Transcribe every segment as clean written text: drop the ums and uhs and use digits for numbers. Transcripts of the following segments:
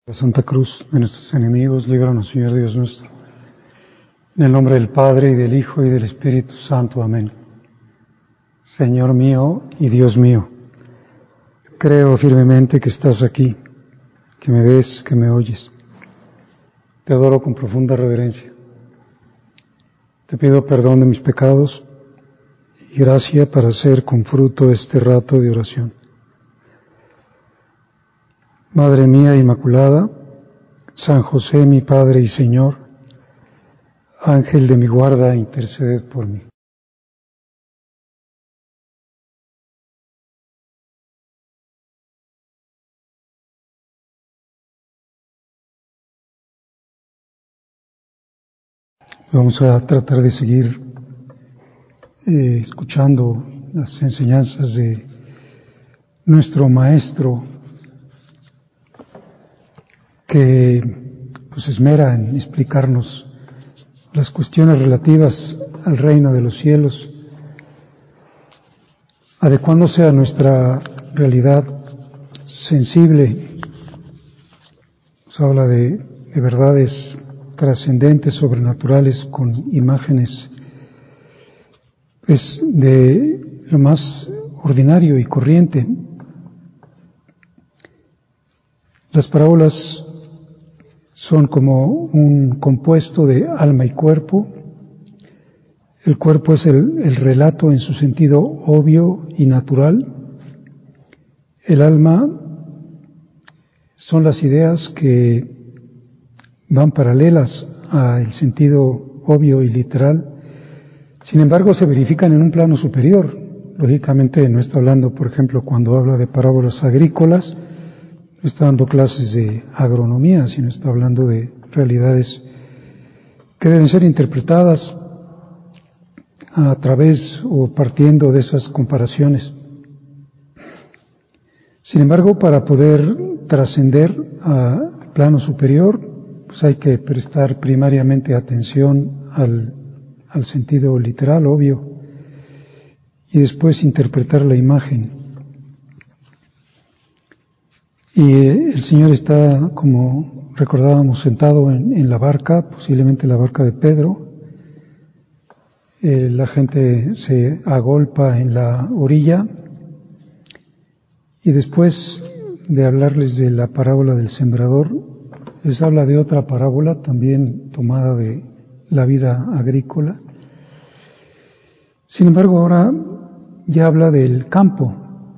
La Santa Cruz de nuestros enemigos, líbranos, Señor Dios nuestro. En el nombre del Padre, y del Hijo, y del Espíritu Santo. Amén. Señor mío y Dios mío, creo firmemente que estás aquí, que me ves, que me oyes. Te adoro con profunda reverencia. Te pido perdón de mis pecados y gracia para hacer con fruto este rato de oración. Madre mía Inmaculada, San José mi Padre y Señor, Ángel de mi guarda, interceded por mí. Vamos a tratar de seguir escuchando las enseñanzas de nuestro Maestro, que pues esmera en explicarnos las cuestiones relativas al reino de los cielos, adecuándose a nuestra realidad sensible. Nos habla de verdades trascendentes, sobrenaturales, con imágenes de lo más ordinario y corriente. Las parábolas son como un compuesto de alma y cuerpo. El cuerpo es el relato en su sentido obvio y natural. El alma son las ideas que van paralelas al sentido obvio y literal. Sin embargo, se verifican en un plano superior. Lógicamente no está hablando, por ejemplo, cuando habla de parábolas agrícolas, no está dando clases de agronomía, sino está hablando de realidades que deben ser interpretadas a través o partiendo de esas comparaciones. Sin embargo, para poder trascender al plano superior, pues hay que prestar primariamente atención al sentido literal, obvio, y después interpretar la imagen. Y el Señor está, como recordábamos, sentado en la barca, posiblemente la barca de Pedro. La gente se agolpa en la orilla, y después de hablarles de la parábola del sembrador, les habla de otra parábola también tomada de la vida agrícola. Sin embargo, ahora ya habla del campo,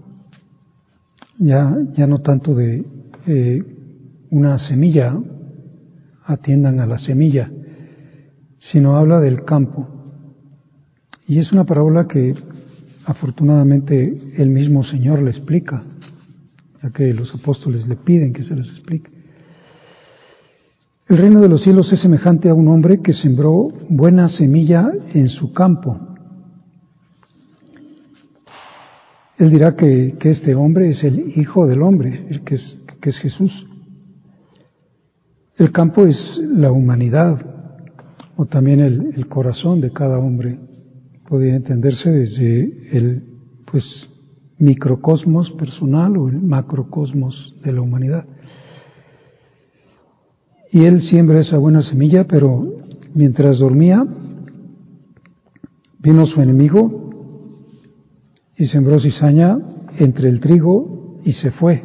ya no tanto de una semilla, atiendan a la semilla, sino habla del campo. Y es una parábola que afortunadamente el mismo Señor le explica, ya que los apóstoles le piden que se les explique. El reino de los cielos es semejante a un hombre que sembró buena semilla en su campo. Él dirá que este hombre es el Hijo del Hombre, que es Jesús. El campo es la humanidad, o también el corazón de cada hombre. Podría entenderse desde el microcosmos personal o el macrocosmos de la humanidad. Y él siembra esa buena semilla, pero mientras dormía, vino su enemigo y sembró cizaña entre el trigo y se fue.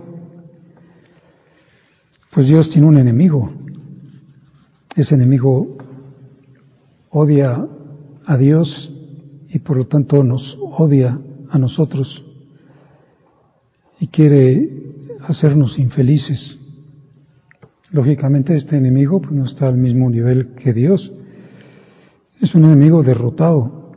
Pues Dios tiene un enemigo. Ese enemigo odia a Dios y por lo tanto nos odia a nosotros y quiere hacernos infelices. Lógicamente este enemigo no está al mismo nivel que Dios. Es un enemigo derrotado,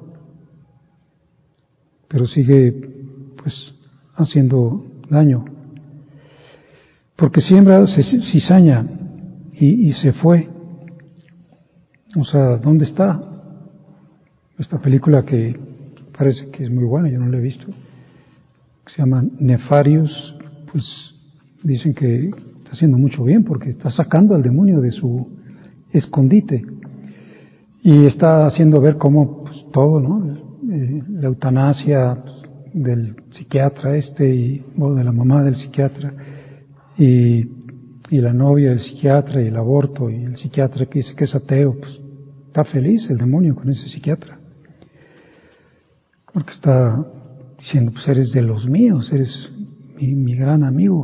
pero sigue haciendo daño. Porque siembra cizaña y se fue. O sea, ¿dónde está? Esta película que parece que es muy buena, yo no la he visto, que se llama Nefarious, dicen que está haciendo mucho bien porque está sacando al demonio de su escondite y está haciendo ver cómo todo, ¿no? La eutanasia del psiquiatra y de la mamá del psiquiatra y Y la novia, el psiquiatra y el aborto, y el psiquiatra que dice que es ateo, pues está feliz el demonio con ese psiquiatra. Porque está diciendo, pues eres de los míos, eres mi gran amigo.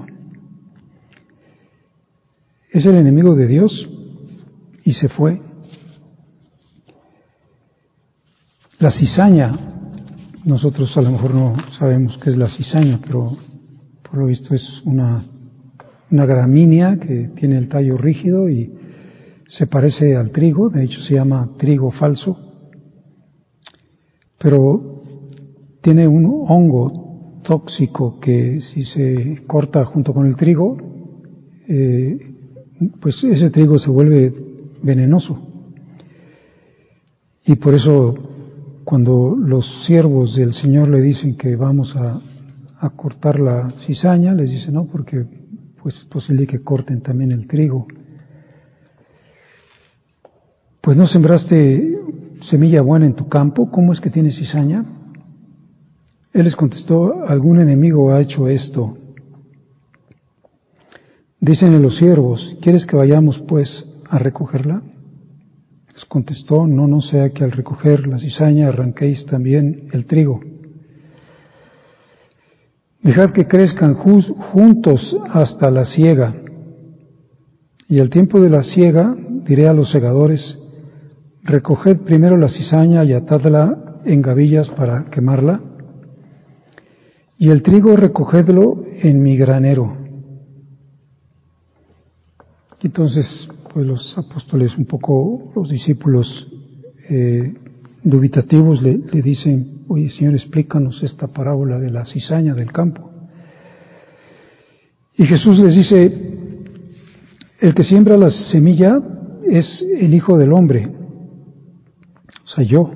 Es el enemigo de Dios y se fue. La cizaña, nosotros a lo mejor no sabemos qué es la cizaña, pero por lo visto es una gramínea que tiene el tallo rígido y se parece al trigo, de hecho se llama trigo falso, pero tiene un hongo tóxico que si se corta junto con el trigo, pues ese trigo se vuelve venenoso. Y por eso cuando los siervos del Señor le dicen que vamos a cortar la cizaña, les dice no, porque pues es posible que corten también el trigo. Pues no sembraste semilla buena en tu campo, ¿cómo es que tienes cizaña? Él les contestó, algún enemigo ha hecho esto. Dícenle los siervos, ¿quieres que vayamos pues a recogerla? Les contestó, no sea que al recoger la cizaña arranquéis también el trigo. Dejad que crezcan juntos hasta la siega. Y al tiempo de la siega diré a los segadores, recoged primero la cizaña y atadla en gavillas para quemarla, y el trigo recogedlo en mi granero. Entonces, pues los apóstoles, un poco los discípulos dubitativos le dicen, oye Señor, explícanos esta parábola de la cizaña del campo. Y Jesús les dice, el que siembra la semilla es el Hijo del Hombre, o sea, yo.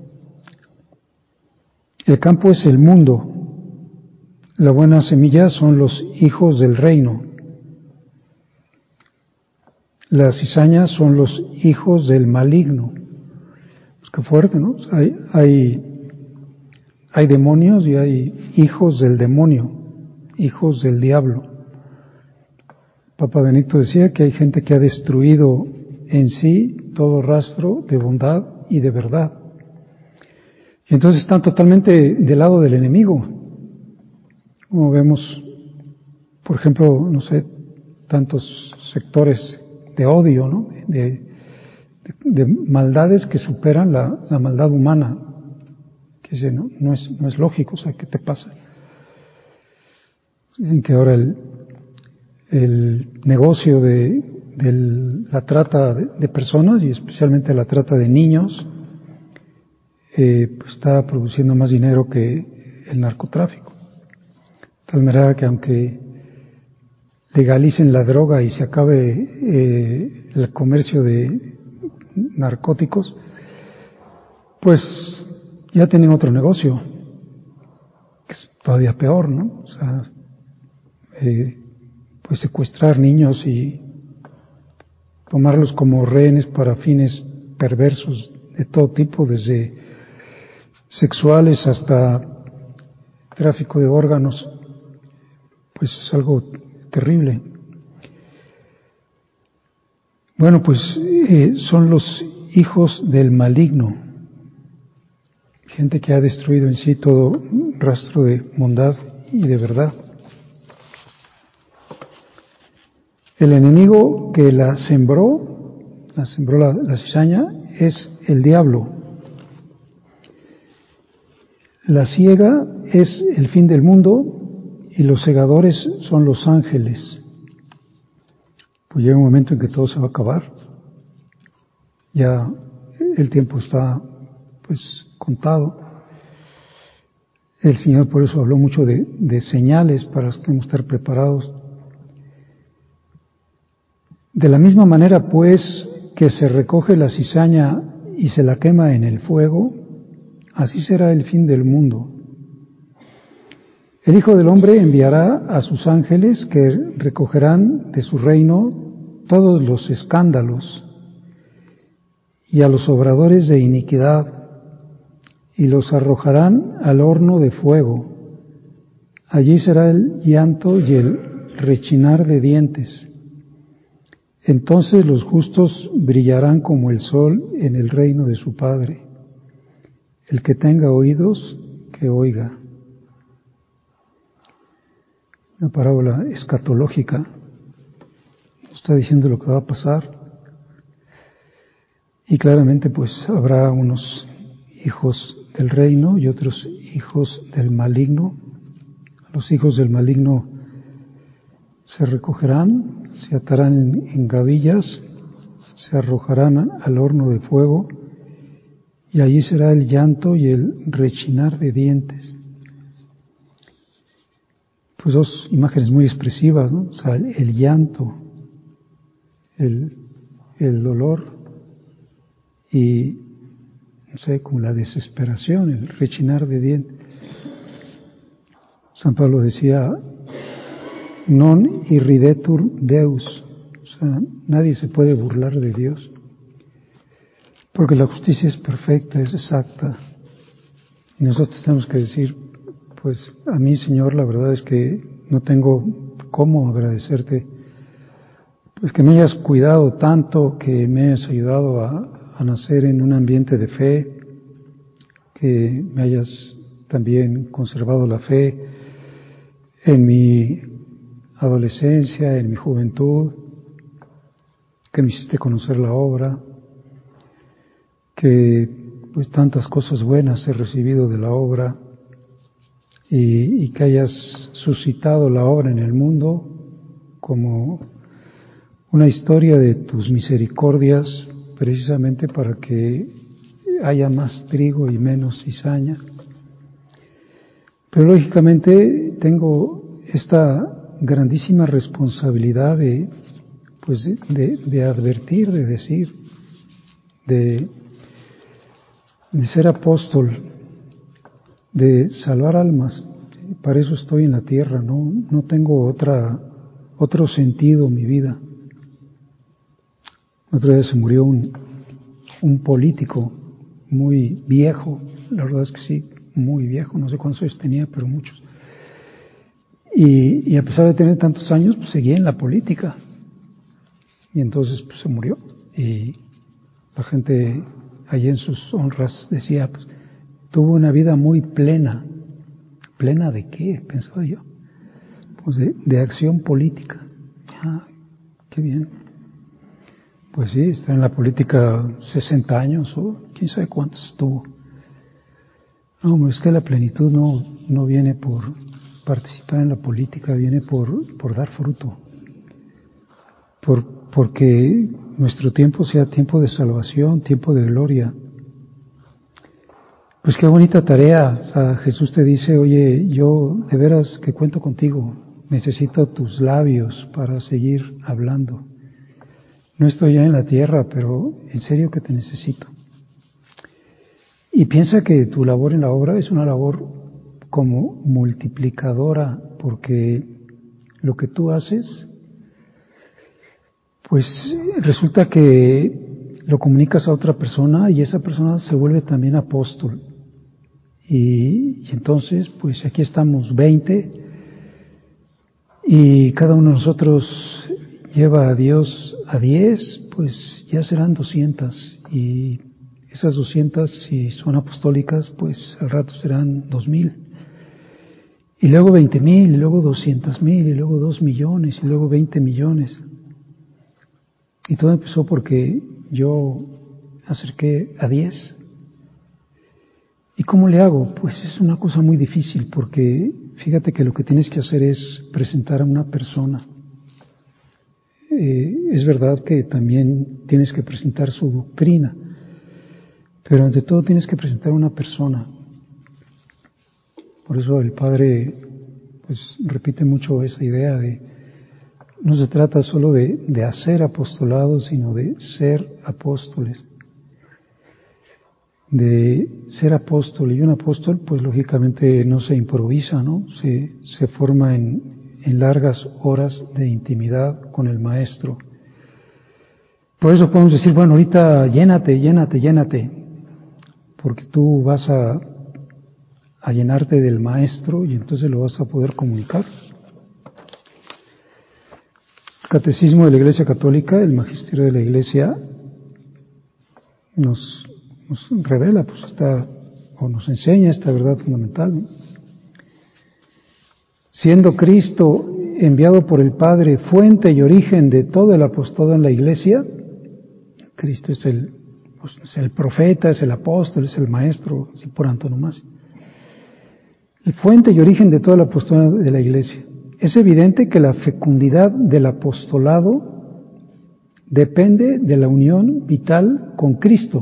El campo es el mundo, la buena semilla son los hijos del reino. Las cizañas son los hijos del maligno. Pues qué fuerte, ¿no? Hay demonios y hay hijos del demonio, hijos del diablo. Papa Benito decía que hay gente que ha destruido en sí todo rastro de bondad y de verdad. Y entonces están totalmente del lado del enemigo. Como vemos, por ejemplo, no sé, tantos sectores de odio, ¿no? De maldades que superan la maldad humana. Que dice, no es lógico, o sea, ¿qué te pasa? Dicen que ahora el negocio de la trata de personas y especialmente la trata de niños pues está produciendo más dinero que el narcotráfico. De tal manera que aunque legalicen la droga y se acabe el comercio de narcóticos, pues ya tienen otro negocio, que es todavía peor, ¿no? O sea, pues secuestrar niños y tomarlos como rehenes para fines perversos de todo tipo, desde sexuales hasta tráfico de órganos, pues es algo terrible. Bueno, pues son los hijos del maligno, gente que ha destruido en sí todo rastro de bondad y de verdad. El enemigo que la sembró la cizaña, es el diablo. La siega es el fin del mundo y los segadores son los ángeles. Pues llega un momento en que todo se va a acabar. Ya el tiempo está pues contado. El Señor por eso habló mucho de señales para que tenemos que estar preparados. De la misma manera, pues, que se recoge la cizaña y se la quema en el fuego, así será el fin del mundo. El Hijo del Hombre enviará a sus ángeles que recogerán de su reino todos los escándalos y a los obradores de iniquidad y los arrojarán al horno de fuego. Allí será el llanto y el rechinar de dientes. Entonces los justos brillarán como el sol en el reino de su Padre. El que tenga oídos, que oiga. Una parábola escatológica. Está diciendo lo que va a pasar. Y claramente pues habrá unos hijos del reino y otros hijos del maligno. Los hijos del maligno se recogerán, se atarán en gavillas, se arrojarán al horno de fuego y allí será el llanto y el rechinar de dientes. Pues dos imágenes muy expresivas, ¿no? O sea, el llanto, el dolor y, no sé, como la desesperación, el rechinar de dientes. San Pablo decía, non irridetur Deus, o sea, nadie se puede burlar de Dios, porque la justicia es perfecta, es exacta, y nosotros tenemos que decir, pues a mí, Señor, la verdad es que no tengo cómo agradecerte, pues que me hayas cuidado tanto, que me hayas ayudado a nacer en un ambiente de fe, que me hayas también conservado la fe en mi adolescencia, en mi juventud, que me hiciste conocer la obra, que pues tantas cosas buenas he recibido de la obra y que hayas suscitado la obra en el mundo como una historia de tus misericordias, precisamente para que haya más trigo y menos cizaña. Pero lógicamente tengo esta grandísima responsabilidad de advertir, de decir, de ser apóstol, de salvar almas. Para eso estoy en la tierra, no tengo otro sentido en mi vida. Otro día se murió un político muy viejo, la verdad es que sí, muy viejo, no sé cuántos años tenía, pero muchos. Y a pesar de tener tantos años, pues seguía en la política. Y entonces pues se murió. Y la gente allí en sus honras decía, pues tuvo una vida muy plena. ¿Plena de qué? Pensaba yo. Pues de acción política. Ah, qué bien. Pues sí, está en la política 60 años o quién sabe cuántos estuvo. No, es que la plenitud no viene por participar en la política, viene por dar fruto. Porque nuestro tiempo sea tiempo de salvación, tiempo de gloria. Pues qué bonita tarea. O sea, Jesús te dice, oye, yo de veras que cuento contigo, necesito tus labios para seguir hablando. No estoy ya en la tierra, pero en serio que te necesito. Y piensa que tu labor en la obra es una labor como multiplicadora, porque lo que tú haces, pues resulta que lo comunicas a otra persona y esa persona se vuelve también apóstol. Y entonces, pues aquí estamos 20 y cada uno de nosotros lleva a Dios a 10, pues ya serán 200 y esas 200, si son apostólicas, pues al rato serán 2000 y luego 20,000 y luego 200,000 y luego 2 millones y luego 20 millones. Y todo empezó porque yo acerqué a 10. ¿Y cómo le hago? Pues es una cosa muy difícil porque fíjate que lo que tienes que hacer es presentar a una persona. Es verdad que también tienes que presentar su doctrina, pero ante todo tienes que presentar a una persona. Por eso el Padre pues repite mucho esa idea de no se trata solo de hacer apostolado, sino de ser apóstoles. De ser apóstol, y un apóstol pues lógicamente no se improvisa, ¿no? Se forma en largas horas de intimidad con el Maestro. Por eso podemos decir, bueno, ahorita llénate, porque tú vas a llenarte del Maestro y entonces lo vas a poder comunicar. El Catecismo de la Iglesia Católica, el Magisterio de la Iglesia, nos revela, nos enseña esta verdad fundamental, ¿no? Siendo Cristo enviado por el Padre, fuente y origen de todo el apostolado en la Iglesia, Cristo es el profeta, es el apóstol, es el maestro, así por antonomasia. El fuente y origen de todo el apostolado de la Iglesia. Es evidente que la fecundidad del apostolado depende de la unión vital con Cristo.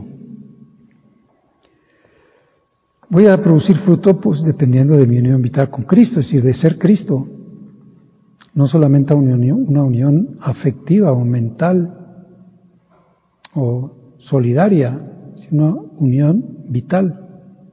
Voy a producir fruto dependiendo de mi unión vital con Cristo, es decir, de ser Cristo. No solamente una unión afectiva o mental o solidaria, sino una unión vital.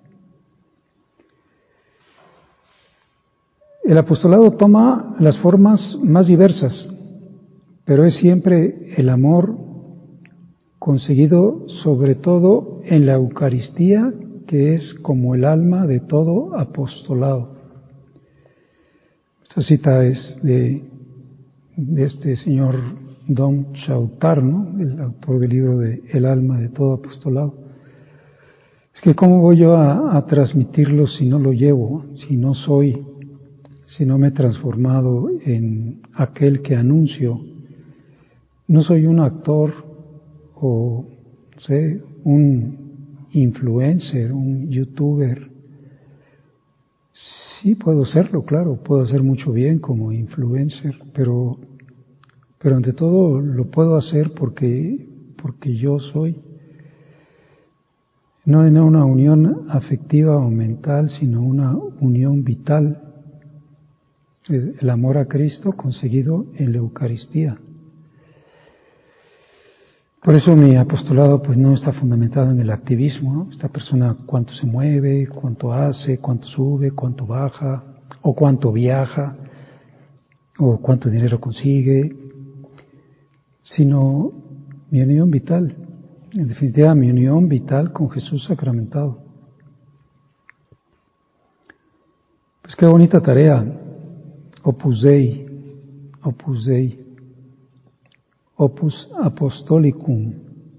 El apostolado toma las formas más diversas, pero es siempre el amor conseguido sobre todo en la Eucaristía, que es como el alma de todo apostolado. Esta cita es de este señor Dom Chautard, ¿no? El autor del libro de El alma de todo apostolado. Es que ¿cómo voy yo a transmitirlo si no lo llevo, si no me he transformado en aquel que anuncio? No soy un actor o, no sé, un influencer, un youtuber. Sí, puedo serlo, claro, puedo hacer mucho bien como influencer, pero ante todo lo puedo hacer porque yo soy. No en una unión afectiva o mental, sino una unión vital. El amor a Cristo conseguido en la Eucaristía. Por eso mi apostolado no está fundamentado en el activismo, ¿no? Esta persona cuánto se mueve, cuánto hace, cuánto sube, cuánto baja, o cuánto viaja, o cuánto dinero consigue, sino mi unión vital, en definitiva mi unión vital con Jesús sacramentado. Pues qué bonita tarea, Opus Dei, Opus Apostolicum.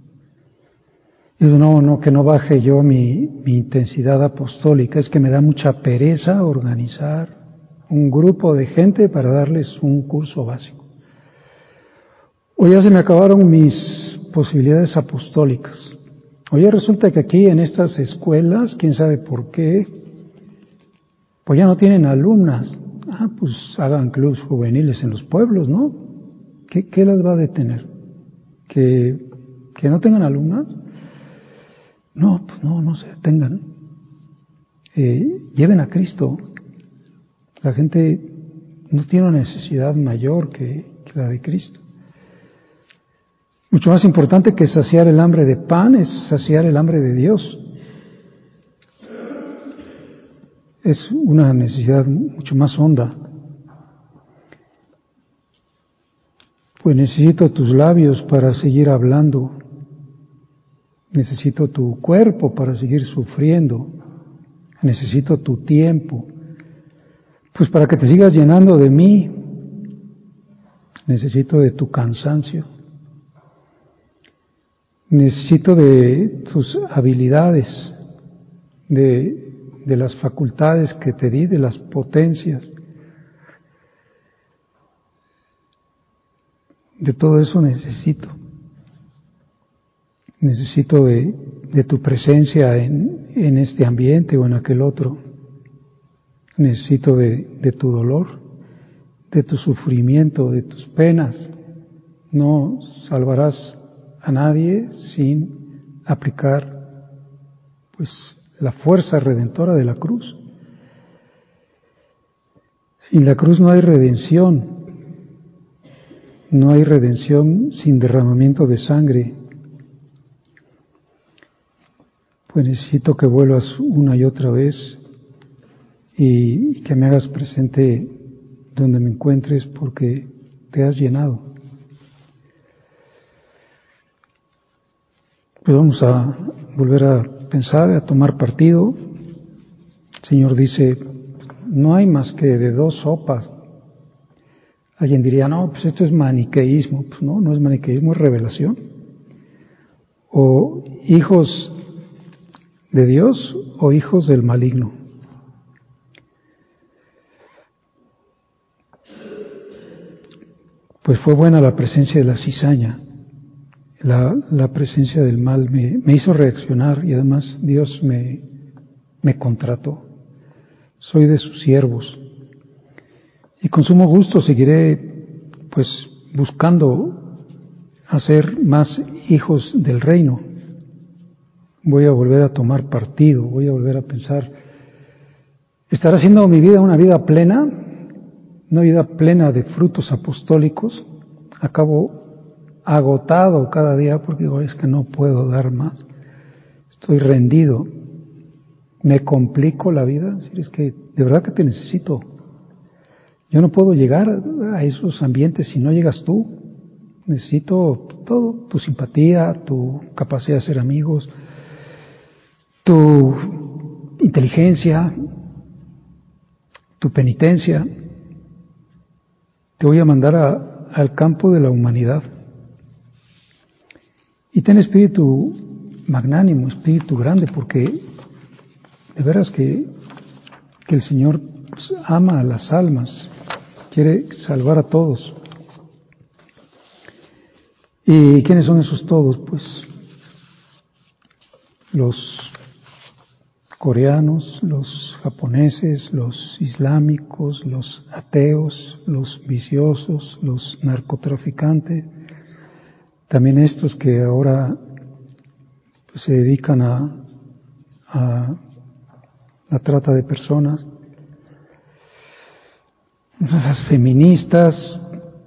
Y no, que no baje yo mi intensidad apostólica, es que me da mucha pereza organizar un grupo de gente para darles un curso básico. O ya se me acabaron mis posibilidades apostólicas. O ya resulta que aquí en estas escuelas, quién sabe por qué, pues ya no tienen alumnas. Pues hagan clubes juveniles en los pueblos, ¿no? ¿Qué las va a detener? ¿Que no tengan alumnas? No, pues no se detengan. Lleven a Cristo. La gente no tiene una necesidad mayor que la de Cristo. Mucho más importante que saciar el hambre de pan es saciar el hambre de Dios. Es una necesidad mucho más honda. Pues necesito tus labios para seguir hablando. Necesito tu cuerpo para seguir sufriendo. Necesito tu tiempo. Pues para que te sigas llenando de mí. Necesito de tu cansancio. Necesito de tus habilidades, de las facultades que te di, de las potencias. De todo eso necesito. Necesito de tu presencia en este ambiente o en aquel otro. Necesito de tu dolor, de tu sufrimiento, de tus penas. No salvarás a nadie sin aplicar la fuerza redentora de la cruz. Sin la cruz no hay redención. No hay redención sin derramamiento de sangre. Pues necesito que vuelvas una y otra vez y que me hagas presente donde me encuentres porque te has llenado. Pues vamos a volver a pensar, a tomar partido. El Señor dice, no hay más que de 2 sopas. Alguien diría, no, pues esto es maniqueísmo. Pues no, no es maniqueísmo, es revelación. O hijos de Dios o hijos del maligno. Pues fue buena la presencia de la cizaña. La presencia del mal me hizo reaccionar y además Dios me contrató. Soy de sus siervos. Y con sumo gusto seguiré pues buscando hacer más hijos del reino. Voy a volver a tomar partido, voy a volver a pensar, ¿estará haciendo mi vida una vida plena? Una vida plena de frutos apostólicos. Acabo agotado cada día porque digo, es que no puedo dar más. Estoy rendido. Me complico la vida. Es que de verdad que te necesito. Yo no puedo llegar a esos ambientes si no llegas tú. Necesito todo, tu simpatía, tu capacidad de ser amigos, tu inteligencia, tu penitencia. Te voy a mandar al campo de la humanidad. Y ten espíritu magnánimo, espíritu grande, porque de veras que el Señor pues, ama a las almas, quiere salvar a todos. ¿Y quiénes son esos todos? Pues los coreanos, los japoneses, los islámicos, los ateos, los viciosos, los narcotraficantes, también estos que ahora pues, se dedican a la trata de personas, las feministas,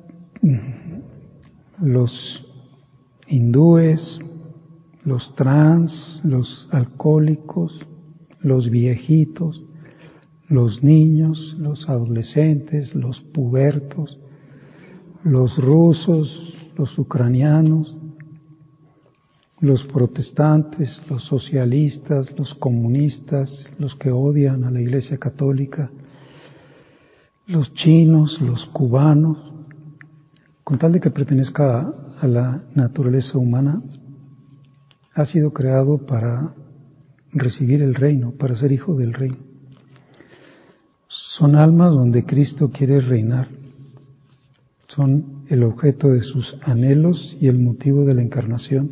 los hindúes, los trans, los alcohólicos, los viejitos, los niños, los adolescentes, los pubertos, los rusos, los ucranianos, los protestantes, los socialistas, los comunistas, los que odian a la Iglesia Católica, los chinos, los cubanos, con tal de que pertenezca a la naturaleza humana, ha sido creado para recibir el reino, para ser hijo del reino. Son almas donde Cristo quiere reinar. Son el objeto de sus anhelos y el motivo de la encarnación.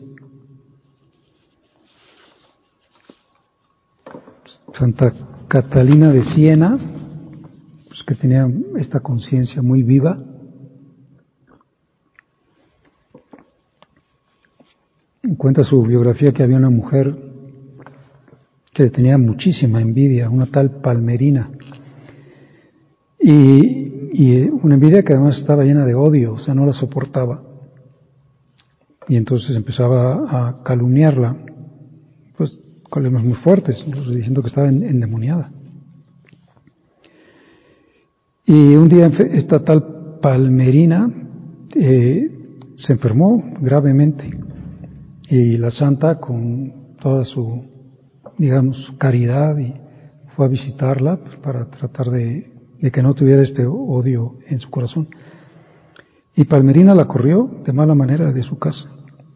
Santa Catalina de Siena, pues que tenía esta conciencia muy viva, cuenta su biografía que había una mujer que tenía muchísima envidia, una tal Palmerina, y una envidia que además estaba llena de odio, o sea, no la soportaba. Y entonces empezaba a calumniarla, pues con lemas muy fuertes, diciendo que estaba endemoniada. Y un día esta tal Palmerina se enfermó gravemente, y la santa, con toda su, digamos, caridad, y fue a visitarla pues, para tratar de que no tuviera este odio en su corazón. Y Palmerina la corrió de mala manera de su casa.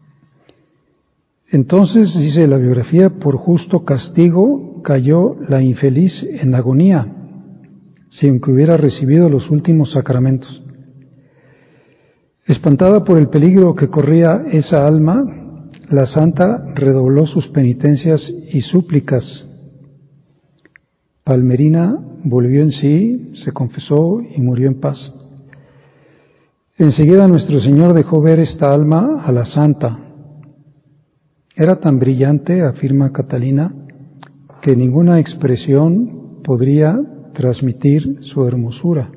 Entonces, dice la biografía, por justo castigo cayó la infeliz en agonía, sin que hubiera recibido los últimos sacramentos. Espantada por el peligro que corría esa alma, la santa redobló sus penitencias y súplicas. Palmerina volvió en sí, se confesó y murió en paz. Enseguida nuestro Señor dejó ver esta alma a la santa. Era tan brillante, afirma Catalina, que ninguna expresión podría transmitir su hermosura.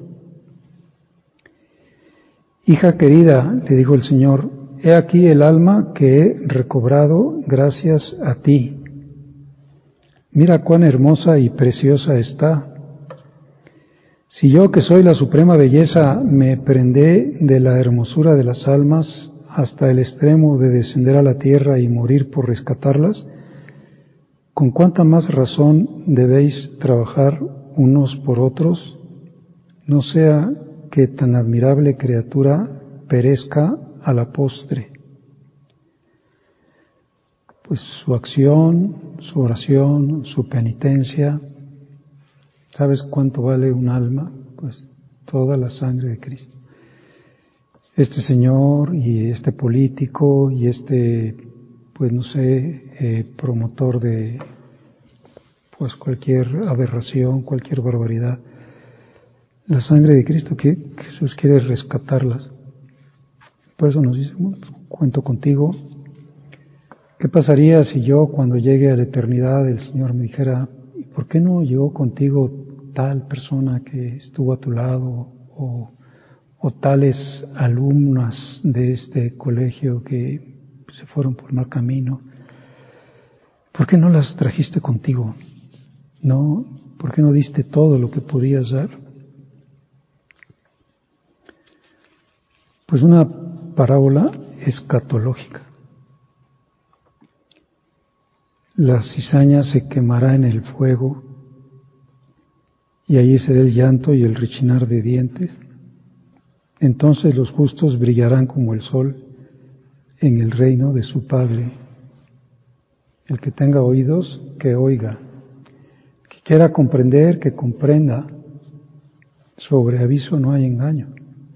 Hija querida, le dijo el Señor, he aquí el alma que he recobrado gracias a ti. Mira cuán hermosa y preciosa está. Si yo, que soy la suprema belleza, me prendé de la hermosura de las almas hasta el extremo de descender a la tierra y morir por rescatarlas, ¿con cuánta más razón debéis trabajar unos por otros? No sea que tan admirable criatura perezca a la postre. Pues su acción, su oración, su penitencia. ¿Sabes cuánto vale un alma? Pues toda la sangre de Cristo. Este señor y este político y este, pues no sé, promotor de pues cualquier aberración, cualquier barbaridad. La sangre de Cristo, que Jesús quiere rescatarlas. Por eso nos dice, bueno, pues, cuento contigo. ¿Qué pasaría si yo, cuando llegue a la eternidad, el Señor me dijera, ¿y por qué no llegó contigo tal persona que estuvo a tu lado o tales alumnas de este colegio que se fueron por mal camino? ¿Por qué no las trajiste contigo? ¿No? ¿Por qué no diste todo lo que podías dar? Pues una parábola escatológica. La cizaña se quemará en el fuego y allí será el llanto y el rechinar de dientes. Entonces los justos brillarán como el sol en el reino de su Padre. El que tenga oídos, que oiga. El que quiera comprender, que comprenda. Sobre aviso no hay engaño.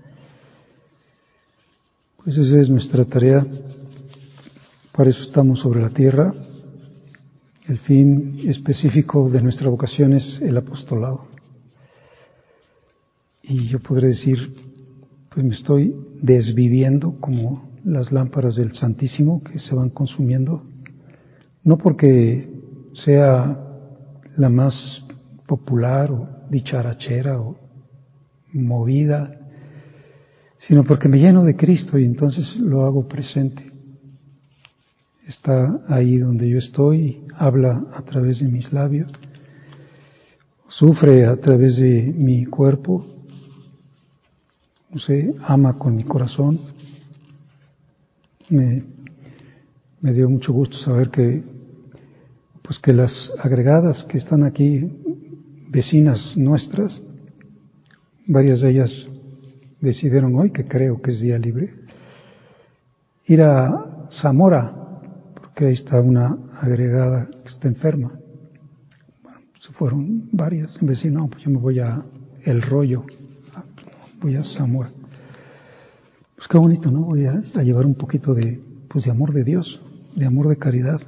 Pues esa es nuestra tarea. Para eso estamos sobre la tierra. El fin específico de nuestra vocación es el apostolado. Y yo podré decir, pues me estoy desviviendo como las lámparas del Santísimo que se van consumiendo, no porque sea la más popular o dicharachera o movida, sino porque me lleno de Cristo y entonces lo hago presente. Está ahí donde yo estoy, habla a través de mis labios, sufre a través de mi cuerpo, no sé, ama con mi corazón. Me dio mucho gusto saber que las agregadas que están aquí, vecinas nuestras, varias de ellas decidieron hoy, que creo que es día libre, ir a Zamora, porque ahí está una agregada que está enferma. Bueno, se fueron varias, en vez de decir, no, pues yo me voy a El Rollo, voy a Zamora. Pues qué bonito, ¿no? Voy a llevar un poquito de amor de Dios, de amor de caridad.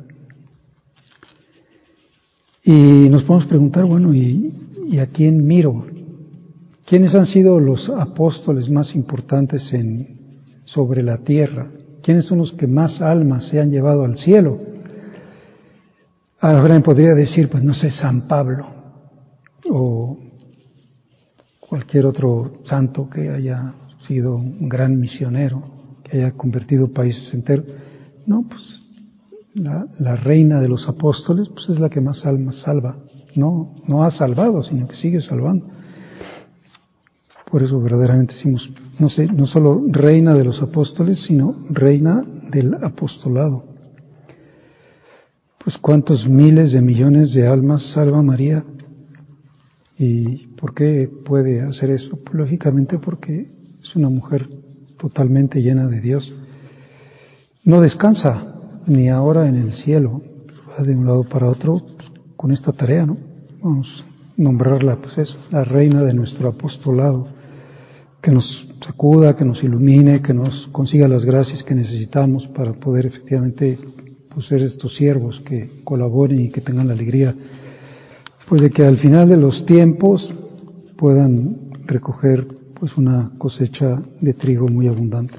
Y nos podemos preguntar, bueno, ¿y a quién miro? ¿Quiénes han sido los apóstoles más importantes sobre la tierra? ¿Quiénes son los que más almas se han llevado al cielo? Ahora podría decir, pues no sé, San Pablo o cualquier otro santo que haya sido un gran misionero, que haya convertido países enteros. No, pues la reina de los apóstoles pues es la que más almas salva. No ha salvado, sino que sigue salvando. Por eso verdaderamente decimos, no solo reina de los apóstoles, sino reina del apostolado. Pues cuántos miles de millones de almas salva María. ¿Y por qué puede hacer eso? Pues lógicamente porque es una mujer totalmente llena de Dios. No descansa ni ahora en el cielo, va de un lado para otro con esta tarea, ¿no? Vamos a nombrarla, pues eso, la reina de nuestro apostolado, que nos sacuda, que nos ilumine, que nos consiga las gracias que necesitamos para poder efectivamente ser estos siervos que colaboren y que tengan la alegría, pues de que al final de los tiempos puedan recoger pues una cosecha de trigo muy abundante.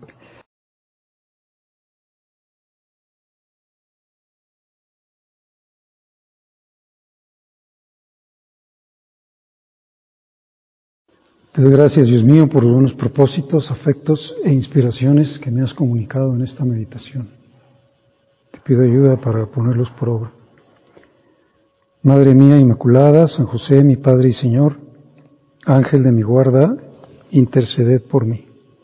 Te doy gracias, Dios mío, por los buenos propósitos, afectos e inspiraciones que me has comunicado en esta meditación. Te pido ayuda para ponerlos por obra. Madre mía Inmaculada, San José, mi Padre y Señor, Ángel de mi guarda, interceded por mí.